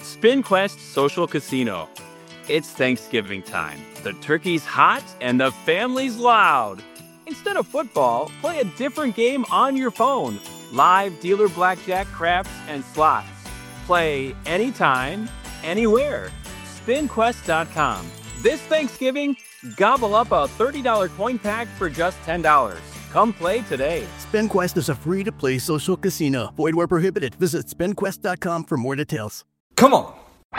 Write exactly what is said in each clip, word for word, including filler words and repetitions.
SpinQuest Social Casino. It's Thanksgiving time. The turkey's hot and the family's loud. Instead of football, play a different game on your phone. Live dealer blackjack, craps, and slots. Play anytime, anywhere. spin quest dot com. This Thanksgiving, gobble up a thirty dollars coin pack for just ten dollars. Come play today. SpinQuest is a free-to-play social casino. Void where prohibited. Visit spin quest dot com for more details. Come on.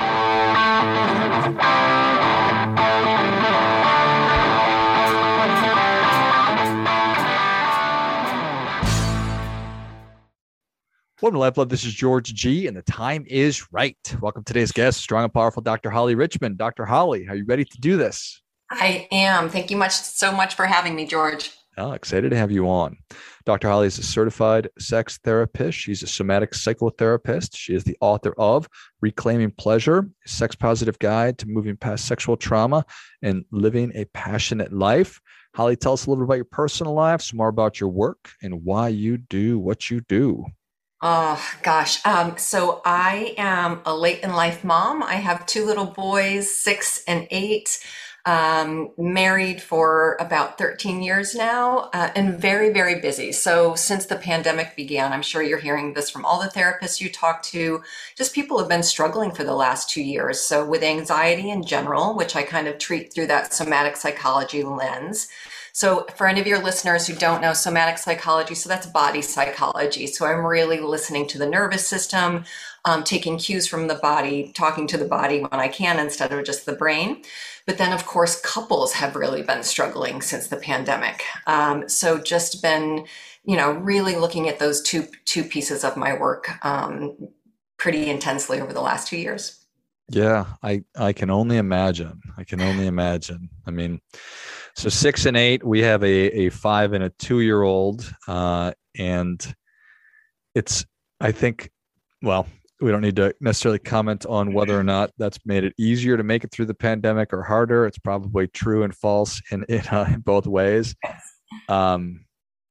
Welcome to Life Love. This is George G, and the time is right. Welcome to today's guest, strong and powerful Doctor Holly Richmond. Doctor Holly, are you ready to do this? I am. Thank you much so much for having me, George. Oh, excited to have you on. Doctor Holly is a certified sex therapist. She's a somatic psychotherapist. She is the author of Reclaiming Pleasure, a sex-positive guide to moving past sexual trauma and living a passionate life. Holly, tell us a little bit about your personal life, some more about your work, and why you do what you do. Oh, gosh. Um, so I am a late in life mom. I have two little boys, six and eight. Um, married for about thirteen years now, uh, and very, very busy. So since the pandemic began, I'm sure you're hearing this from all the therapists you talk to, just people have been struggling for the last two years. So with anxiety in general, which I kind of treat through that somatic psychology lens. So for any of your listeners who don't know somatic psychology, so that's body psychology. So I'm really listening to the nervous system, um, taking cues from the body, talking to the body when I can instead of just the brain. But then, of course, couples have really been struggling since the pandemic. Um, so just been, you know, really looking at those two two pieces of my work um, pretty intensely over the last two years. Yeah, I, I can only imagine. I can only imagine. I mean, so six and eight, we have a, a five and a two-year-old. Uh, and it's, I think, well, we don't need to necessarily comment on whether or not that's made it easier to make it through the pandemic or harder. It's probably true and false in, in, uh, in both ways. Um,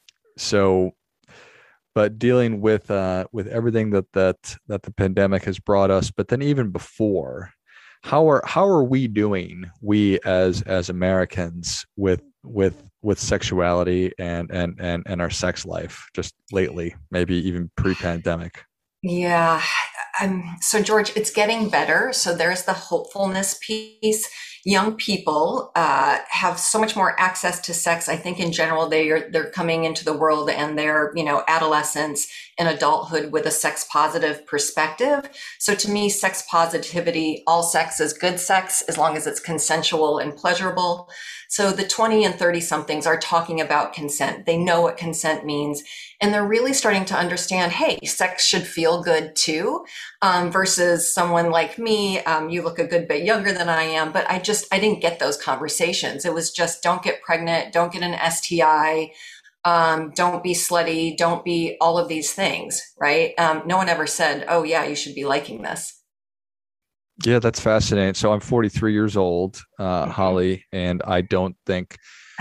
so, but dealing with uh, with everything that that that the pandemic has brought us, but then even before, how are how are we doing? We as as Americans with with with sexuality and and and and our sex life just lately, maybe even pre-pandemic. Yeah. Um, so George, it's getting better. So there's the hopefulness piece. Young people uh, have so much more access to sex. I think in general, they are, they're coming into the world and they're, you know, adolescence and adulthood with a sex positive perspective. So to me, sex positivity, all sex is good sex as long as it's consensual and pleasurable. So the twenty and thirty somethings are talking about consent. They know what consent means. And they're really starting to understand, hey, sex should feel good too, um, versus someone like me. Um, you look a good bit younger than I am, but I just, I didn't get those conversations. It was just, don't get pregnant, don't get an S T I, um, don't be slutty, don't be all of these things, right? Um, no one ever said, oh yeah, you should be liking this. Yeah, that's fascinating. So I'm forty-three years old, uh, Mm-hmm. Holly, and I don't think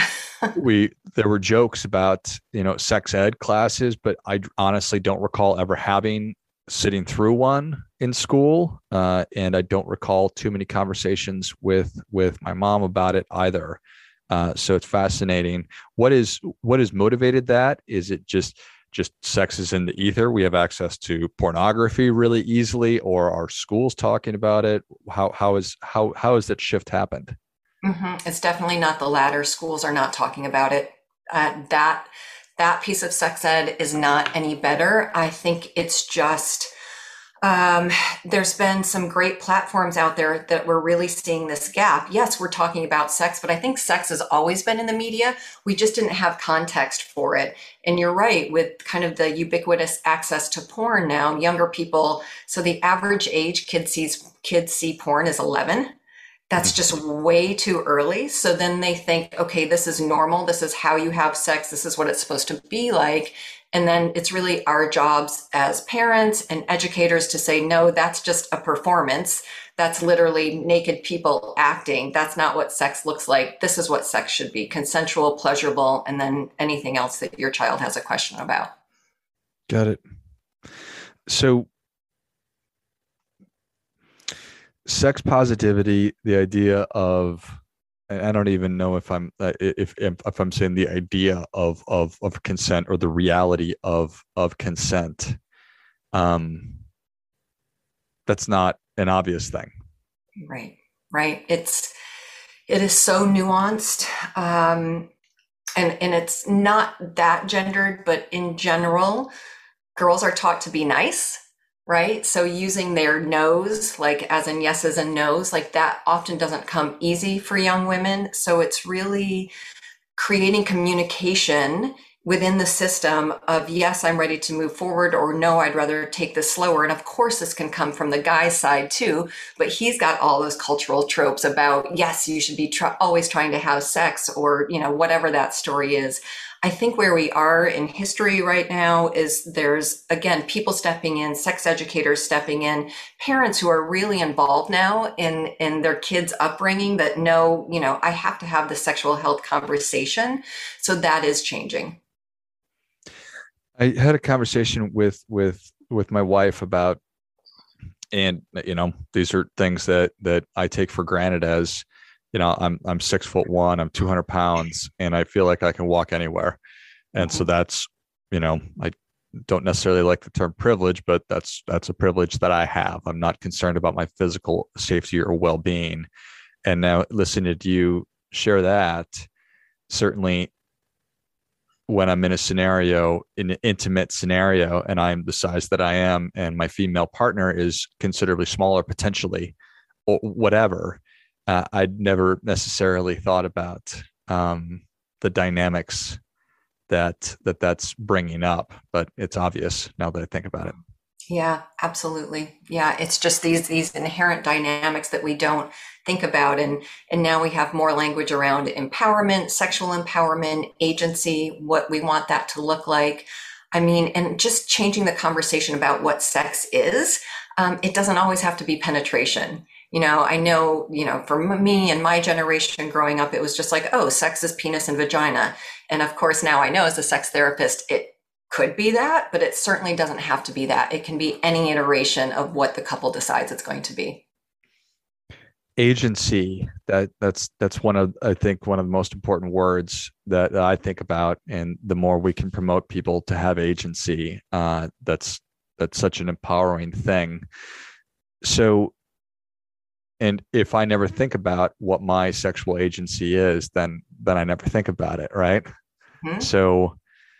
we, there were jokes about, you know, sex ed classes, but I honestly don't recall ever having sitting through one in school. Uh, and I don't recall too many conversations with, with my mom about it either. Uh, so it's fascinating. What is, what has motivated that? Is it just, just sex is in the ether? We have access to pornography really easily, or are schools talking about it? How, how is, how, how has that shift happened? Mm-hmm. It's definitely not the latter. Schools are not talking about it. Uh, that that piece of sex ed is not any better. I think it's just um, there's been some great platforms out there that we're really seeing this gap. Yes, we're talking about sex, but I think sex has always been in the media. We just didn't have context for it. And you're right, with kind of the ubiquitous access to porn now, younger people. So the average age kids sees kids see porn is eleven. That's just way too early. So then they think, okay, this is normal. This is how you have sex. This is what it's supposed to be like. And then it's really our jobs as parents and educators to say, no, that's just a performance. That's literally naked people acting. That's not what sex looks like. This is what sex should be: consensual, pleasurable, and then anything else that your child has a question about. Got it. So sex positivity, the idea of, I don't even know if I'm uh, if, if if I'm saying the idea of of of consent or the reality of of consent. Um, that's not an obvious thing. Right, right. It's it is so nuanced, um, and and it's not that gendered, but in general, girls are taught to be nice, right? So using their no's, like as in yeses and no's, like that often doesn't come easy for young women. So it's really creating communication within the system of, yes, I'm ready to move forward, or no, I'd rather take this slower. And of course, this can come from the guy's side too, but he's got all those cultural tropes about, yes, you should be tr- always trying to have sex, or, you know, whatever that story is. I think where we are in history right now is there's, again, people stepping in, sex educators stepping in, parents who are really involved now in, in their kids' upbringing that know, you know, I have to have the sexual health conversation. So that is changing. I had a conversation with with with my wife about, and you know, these are things that that I take for granted as, you know, I'm I'm six foot one, I'm two hundred pounds, and I feel like I can walk anywhere. And so that's, you know, I don't necessarily like the term privilege, but that's that's a privilege that I have. I'm not concerned about my physical safety or well-being. And now listening to you share that, certainly when I'm in a scenario, in an intimate scenario, and I'm the size that I am, and my female partner is considerably smaller potentially, or whatever, uh, I'd never necessarily thought about um, the dynamics that that that's bringing up, but it's obvious now that I think about it. Yeah, absolutely. Yeah, it's just these these inherent dynamics that we don't think about, and and now we have more language around empowerment, sexual empowerment, agency, what we want that to look like. I mean, and just changing the conversation about what sex is. Um, it doesn't always have to be penetration. You know, I know, you know, for me and my generation growing up, it was just like, oh, sex is penis and vagina. And of course, now I know as a sex therapist, it could be that, but it certainly doesn't have to be that. It can be any iteration of what the couple decides it's going to be. Agency, that that's that's one of, I think, one of the most important words that, that I think about. And the more we can promote people to have agency, uh, that's that's such an empowering thing. So, and if I never think about what my sexual agency is, then then I never think about it, right? Mm-hmm. So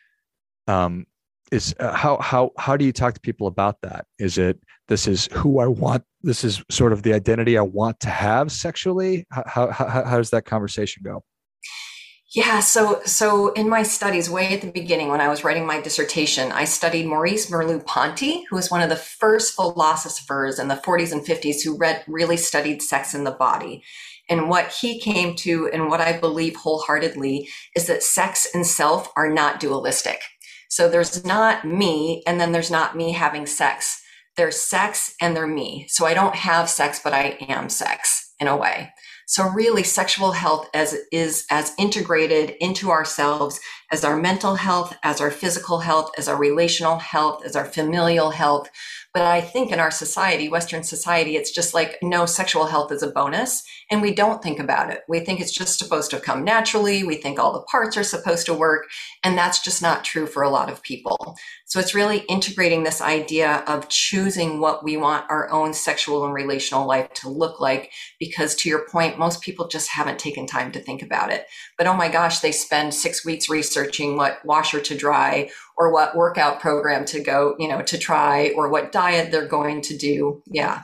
um is uh, how how how do you talk to people about that? Is it, this is who I want, this is sort of the identity I want to have sexually? How how how does that conversation go? Yeah, so so in my studies, way at the beginning when I was writing my dissertation, I studied Maurice Merleau-Ponty, who was one of the first philosophers in the forties and fifties who read really studied sex in the body. And what he came to, and what I believe wholeheartedly, is that sex and self are not dualistic. So there's not me, and then there's not me having sex. There's sex and there's me. So I don't have sex, but I am sex in a way. So really, sexual health as is as integrated into ourselves as our mental health, as our physical health, as our relational health, as our familial health. But I think in our society, Western society, it's just like, no, sexual health is a bonus. And we don't think about it. We think it's just supposed to come naturally. We think all the parts are supposed to work. And that's just not true for a lot of people. So it's really integrating this idea of choosing what we want our own sexual and relational life to look like. Because to your point, most people just haven't taken time to think about it. But oh my gosh, they spend six weeks researching what washer to dry, or what workout program to go, you know, to try, or what diet they're going to do. Yeah.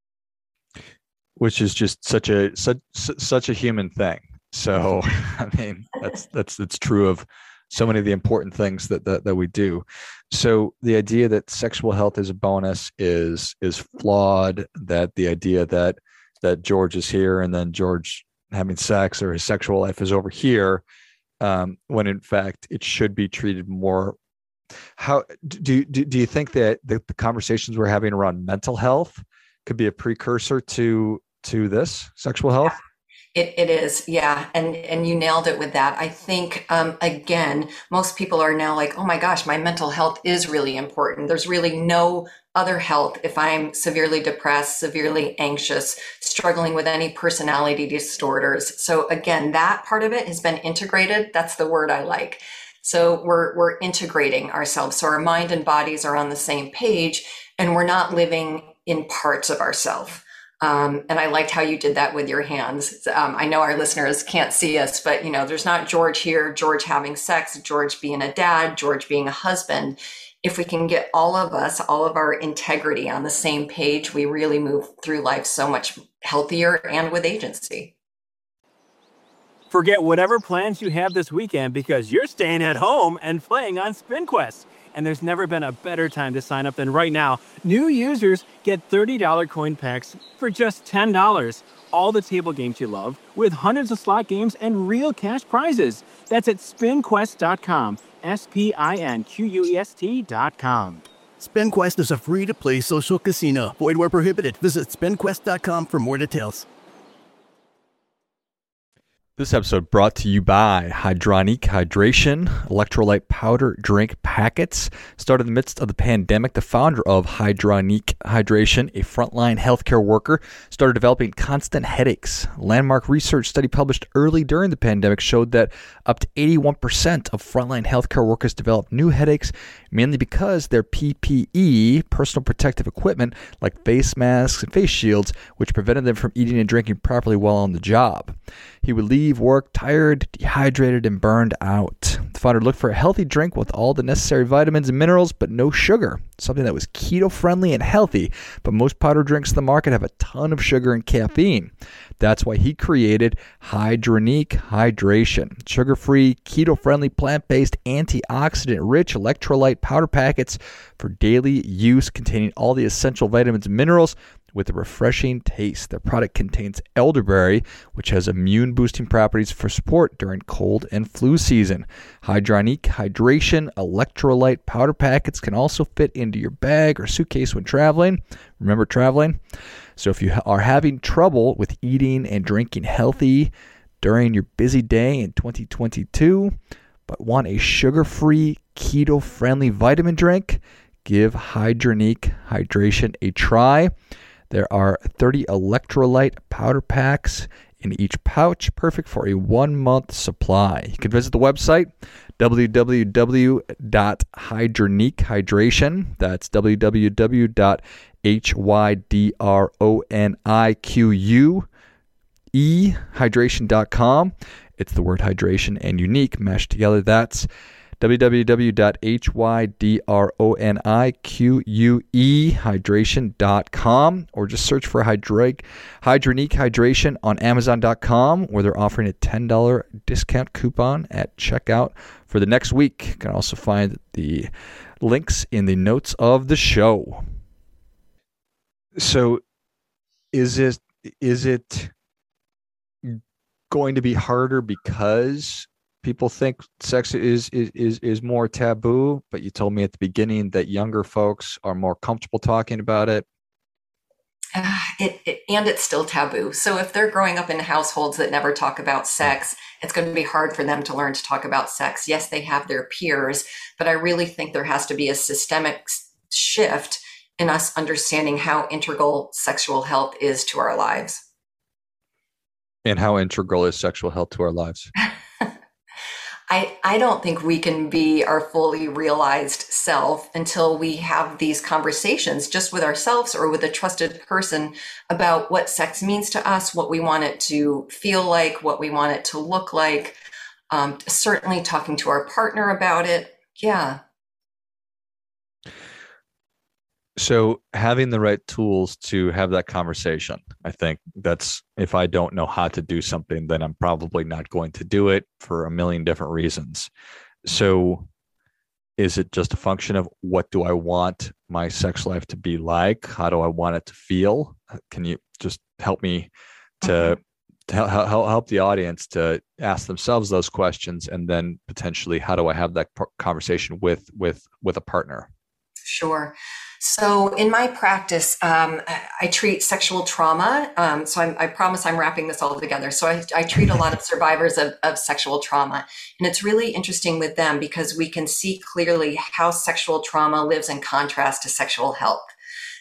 Which is just such a such such a human thing. So I mean, that's that's that's true of so many of the important things that, that that we do. So the idea that sexual health is a bonus is is flawed. That the idea that that George is here and then George having sex or his sexual life is over here, um, when in fact it should be treated more. How do do do you think that the, the conversations we're having around mental health could be a precursor to to this sexual health? It, it is. Yeah. And, and you nailed it with that. I think, um, again, most people are now like, oh my gosh, my mental health is really important. There's really no other health if I'm severely depressed, severely anxious, struggling with any personality disorders. So again, that part of it has been integrated. That's the word I like. So we're we're integrating ourselves. So our mind and bodies are on the same page, and we're not living in parts of ourselves. Um, and I liked how you did that with your hands. Um, I know our listeners can't see us, but you know, there's not George here, George having sex, George being a dad, George being a husband. If we can get all of us, all of our integrity on the same page, we really move through life so much healthier and with agency. Forget whatever plans you have this weekend because you're staying at home and playing on SpinQuest. And there's never been a better time to sign up than right now. New users get thirty dollars coin packs for just ten dollars. All the table games you love with hundreds of slot games and real cash prizes. That's at spin quest dot com. S P I N Q U E S T dot com. SpinQuest is a free-to-play social casino. Void where prohibited. Visit spin quest dot com for more details. This episode brought to you by Hydronic Hydration, electrolyte powder drink packets. Started in the midst of the pandemic, the founder of Hydronic Hydration, a frontline healthcare worker, started developing constant headaches. Landmark research study published early during the pandemic showed that up to eighty-one percent of frontline healthcare workers developed new headaches, mainly because their P P E, personal protective equipment, like face masks and face shields, which prevented them from eating and drinking properly while on the job. He would leave work tired, dehydrated, and burned out. The founder looked for a healthy drink with all the necessary vitamins and minerals, but no sugar, something that was keto-friendly and healthy, but most powder drinks in the market have a ton of sugar and caffeine. That's why he created Hydronic Hydration, sugar-free, keto-friendly, plant-based, antioxidant-rich electrolyte powder packets for daily use containing all the essential vitamins and minerals with a refreshing taste. The product contains elderberry, which has immune-boosting properties for support during cold and flu season. Hydronic Hydration electrolyte powder packets can also fit into your bag or suitcase when traveling. Remember traveling? So if you are having trouble with eating and drinking healthy during your busy day in twenty twenty-two, but want a sugar-free, keto-friendly vitamin drink, give Hydronic Hydration a try. There are thirty electrolyte powder packs in each pouch, perfect for a one-month supply. You can visit the website, w w w dot hydronic hydration. That's w w w dot hydronic hydration dot com. It's the word hydration and unique meshed together. That's w w w dot hydronic hydration dot com, or just search for Hydronic Hydration on amazon dot com, where they're offering a ten dollars discount coupon at checkout for the next week. You can also find the links in the notes of the show. So is it is it going to be harder because people think sex is, is is is more taboo, but you told me at the beginning that younger folks are more comfortable talking about it? Uh, it, it and it's still taboo. So if they're growing up in households that never talk about sex, it's going to be hard for them to learn to talk about sex. Yes, they have their peers, but I really think there has to be a systemic shift in us understanding how integral sexual health is to our lives. And how integral is sexual health to our lives? I, I don't think we can be our fully realized self until we have these conversations just with ourselves or with a trusted person about what sex means to us, what we want it to feel like, what we want it to look like. Um, certainly talking to our partner about it. Yeah. So having the right tools to have that conversation, I think that's, if I don't know how to do something, then I'm probably not going to do it for a million different reasons. So is it just a function of what do I want my sex life to be like? How do I want it to feel? Can you just help me to, to help, help the audience to ask themselves those questions, and then potentially how do I have that conversation with, with, with a partner? Sure. So in my practice, um, I treat sexual trauma. Um, so I'm, I promise I'm wrapping this all together. So I, I treat a lot of survivors of, of sexual trauma. And it's really interesting with them because we can see clearly how sexual trauma lives in contrast to sexual health.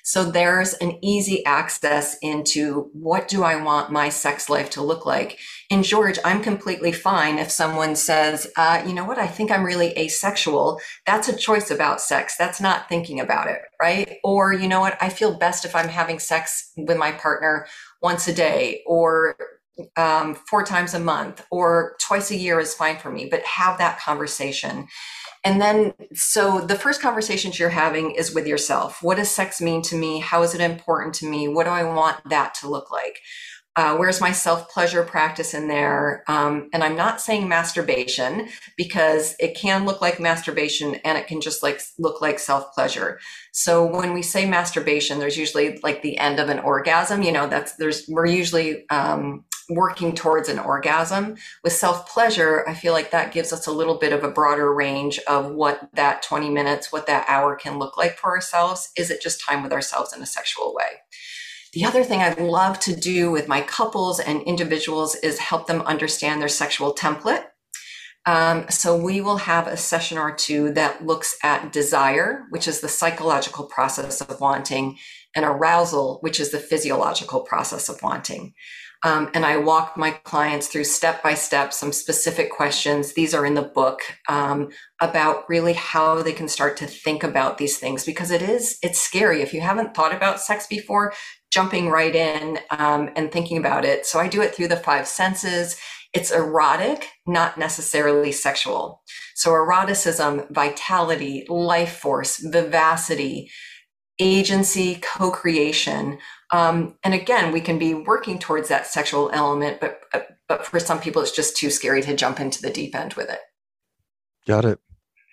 So there's an easy access into what do I want my sex life to look like? And George, I'm completely fine if someone says, uh, you know what, I think I'm really asexual. That's a choice about sex. That's not thinking about it, right? Or, you know what, I feel best if I'm having sex with my partner once a day, or um, four times a month, or twice a year is fine for me, but have that conversation. And then, so the first conversations you're having is with yourself. What does sex mean to me? How is it important to me? What do I want that to look like? Uh, where's my self-pleasure practice in there? Um, and I'm not saying masturbation, because it can look like masturbation and it can just like look like self-pleasure. So when we say masturbation, there's usually like the end of an orgasm, you know, that's, there's, we're usually, um, working towards an orgasm. With self-pleasure, I feel like that gives us a little bit of a broader range of what that twenty minutes, what that hour can look like for ourselves. Is it just time with ourselves in a sexual way? The other thing I love to do with my couples and individuals is help them understand their sexual template. Um, so we will have a session or two that looks at desire, which is the psychological process of wanting, and arousal, which is the physiological process of wanting. Um, and I walk my clients through step by step some specific questions. These are in the book, um, about really how they can start to think about these things, because it is, it's scary. If you haven't thought about sex before, jumping right in um, and thinking about it. So I do it through the five senses. It's erotic, not necessarily sexual. So eroticism, vitality, life force, vivacity, agency, co-creation. Um, and again, we can be working towards that sexual element, but but for some people, it's just too scary to jump into the deep end with it. Got it.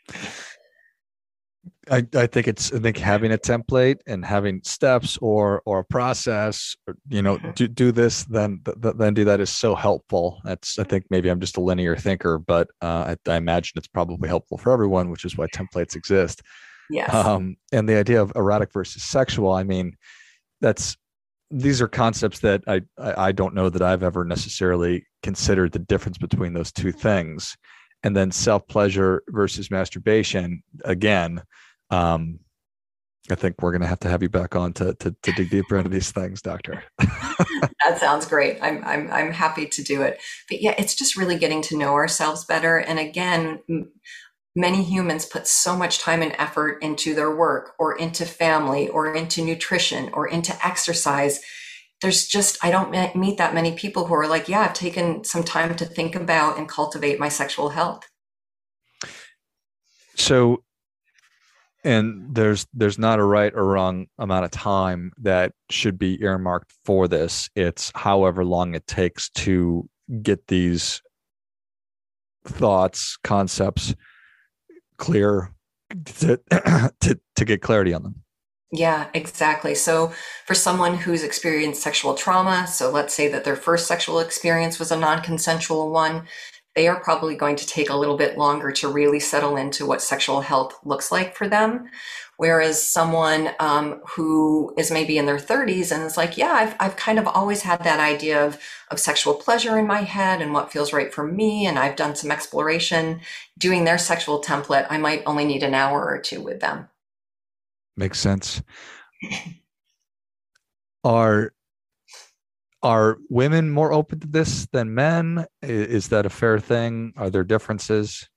I, I think it's, I think having a template and having steps or, or a process, or, you know, do, do this, then, th- then do that is so helpful. That's, I think maybe I'm just a linear thinker, but uh, I, I imagine it's probably helpful for everyone, which is why templates exist. Yes. Um, and the idea of erotic versus sexual, I mean, that's, these are concepts that I, I, I don't know that I've ever necessarily considered the difference between those two things. And then self-pleasure versus masturbation, again, um, I think we're going to have to have you back on to, to, to dig deeper into these things, Doctor. That sounds great. I'm, I'm, I'm happy to do it. But yeah, it's just really getting to know ourselves better. And again, m- many humans put so much time and effort into their work, or into family, or into nutrition, or into exercise. There's just, I don't meet that many people who are like, yeah, I've taken some time to think about and cultivate my sexual health. So, and there's there's not a right or wrong amount of time that should be earmarked for this. It's however long it takes to get these thoughts, concepts clear, to, to, to get clarity on them. Yeah, exactly. So for someone who's experienced sexual trauma, so let's say that their first sexual experience was a non-consensual one, they are probably going to take a little bit longer to really settle into what sexual health looks like for them. Whereas someone um, who is maybe in their thirties and is like, yeah, I've, I've kind of always had that idea of, of sexual pleasure in my head and what feels right for me, and I've done some exploration, doing their sexual template, I might only need an hour or two with them. Makes sense. Are Are women more open to this than men? Is that a fair thing? Are there differences?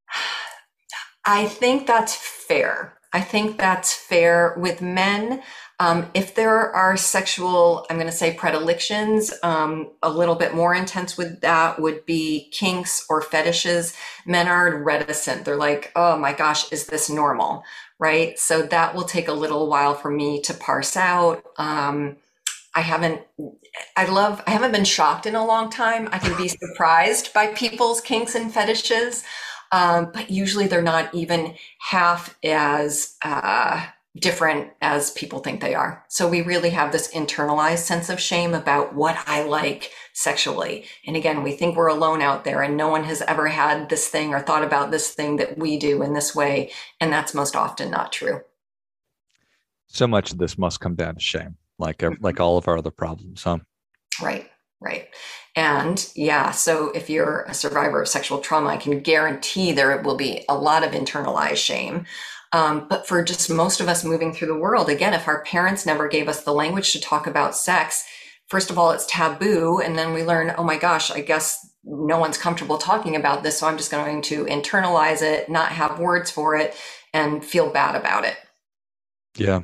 I think that's fair. I think that's fair with men. Um, if there are sexual, I'm going to say predilections, um, a little bit more intense with that would be kinks or fetishes. Men are reticent. They're like, oh my gosh, is this normal? Right? So that will take a little while for me to parse out. Um, I haven't, I love, I haven't been shocked in a long time. I can be surprised by people's kinks and fetishes, um, but usually they're not even half as uh, different as people think they are. So we really have this internalized sense of shame about what I like sexually. And again, we think we're alone out there and no one has ever had this thing or thought about this thing that we do in this way. And that's most often not true. So much of this must come down to shame. Like, like all of our other problems, huh? Right, right. And yeah, so if you're a survivor of sexual trauma, I can guarantee there will be a lot of internalized shame. Um, but for just most of us moving through the world, again, if our parents never gave us the language to talk about sex, first of all, it's taboo. And then we learn, oh my gosh, I guess no one's comfortable talking about this. So I'm just going to internalize it, not have words for it, and feel bad about it. Yeah.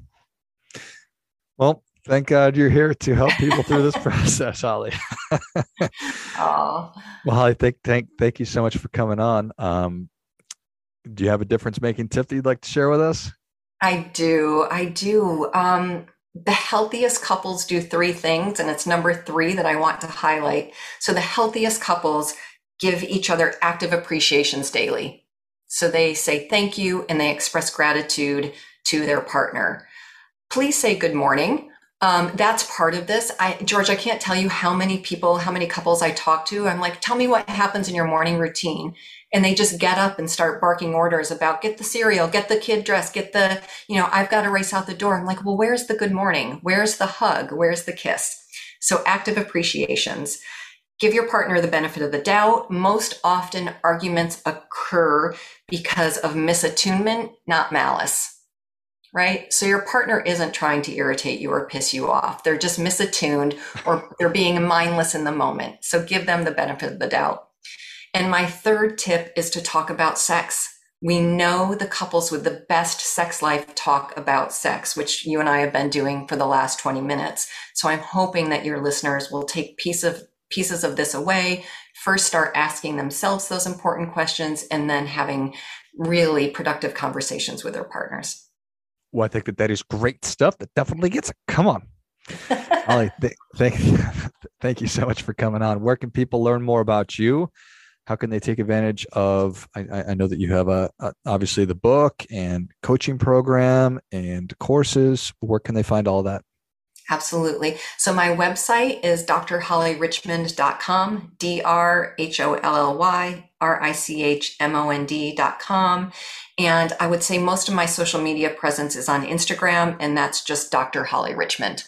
Well, thank God you're here to help people through this process, Holly. Oh. Well, Holly, thank, thank, thank you so much for coming on. Um, do you have a difference-making tip that you'd like to share with us? I do. I do. Um, the healthiest couples do three things, and it's number three that I want to highlight. So the healthiest couples give each other active appreciations daily. So they say thank you and they express gratitude to their partner. Please say good morning. Um, that's part of this. I, George, I can't tell you how many people, how many couples I talk to. I'm like, tell me what happens in your morning routine. And they just get up and start barking orders about get the cereal, get the kid dressed, get the, you know, I've got to race out the door. I'm like, well, where's the good morning? Where's the hug? Where's the kiss? So active appreciations. Give your partner the benefit of the doubt. Most often arguments occur because of misattunement, not malice. Right? So your partner isn't trying to irritate you or piss you off. They're just misattuned or they're being mindless in the moment. So give them the benefit of the doubt. And my third tip is to talk about sex. We know the couples with the best sex life talk about sex, which you and I have been doing for the last twenty minutes. So I'm hoping that your listeners will take piece of, pieces of this away, first start asking themselves those important questions, and then having really productive conversations with their partners. Well, I think that that is great stuff. That definitely gets it. Come on. Holly, th- thank, thank you so much for coming on. Where can people learn more about you? How can they take advantage of, I, I know that you have a, a obviously the book and coaching program and courses. Where can they find all that? Absolutely. So my website is d r holly richmond dot com, D R H O L L Y R I C H M O N D dot com. And I would say most of my social media presence is on Instagram, and that's just Doctor Holly Richmond.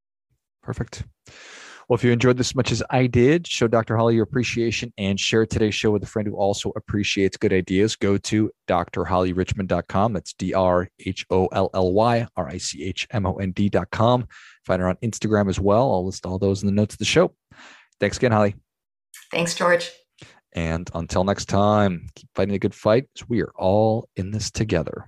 Perfect. Well, if you enjoyed this as much as I did, show Doctor Holly your appreciation and share today's show with a friend who also appreciates good ideas. Go to d r holly richmond dot com. That's D R H O L L Y R I C H M O N D dot com. Find her on Instagram as well. I'll list all those in the notes of the show. Thanks again, Holly. Thanks, George. And until next time, keep fighting a good fight, because we are all in this together.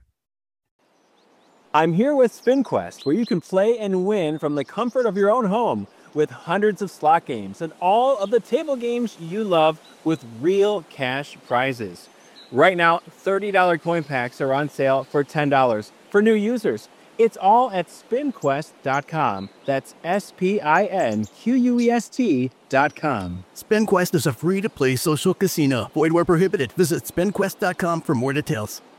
I'm here with SpinQuest, where you can play and win from the comfort of your own home with hundreds of slot games and all of the table games you love with real cash prizes. Right now, thirty dollars coin packs are on sale for ten dollars for new users. It's all at spin quest dot com. That's S P I N Q U E S T dot com. SpinQuest is a free-to-play social casino. Void where prohibited. Visit spin quest dot com for more details.